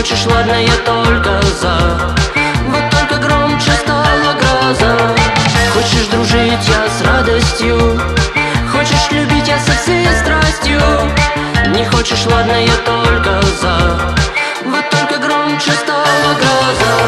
хочешь, ладно, я только за. Вот только громче стала гроза. Хочешь дружить, я с радостью. Хочешь любить, я со всей страстью. Не хочешь, ладно, я только за. Вот только громче стала гроза.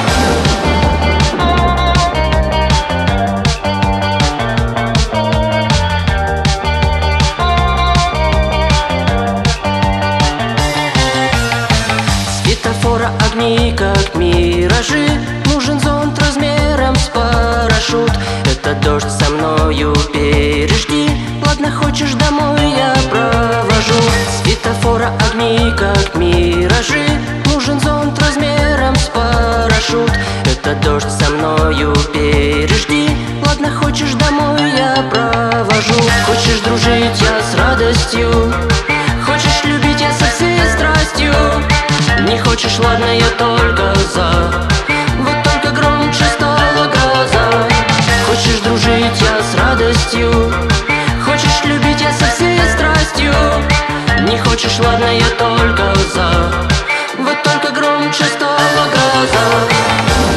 Светофора огни, как миражи. Нужен зонт размером с парашют. Это дождь, со мною пережди. Ладно, хочешь, домой я провожу. Светофора огни, как миражи. Нужен зонт размером с парашют. Это дождь, со мною пережди. Ладно, хочешь, домой я провожу. Хочешь дружить, я с радостью. Хочешь любить, я со всей страстью. Не хочешь, ладно, я только за. Вот только громче стала гроза. Хочешь дружить, я с радостью. Хочешь любить, я со всей страстью. Не хочешь, ладно, я только за. Вот только громче стала гроза.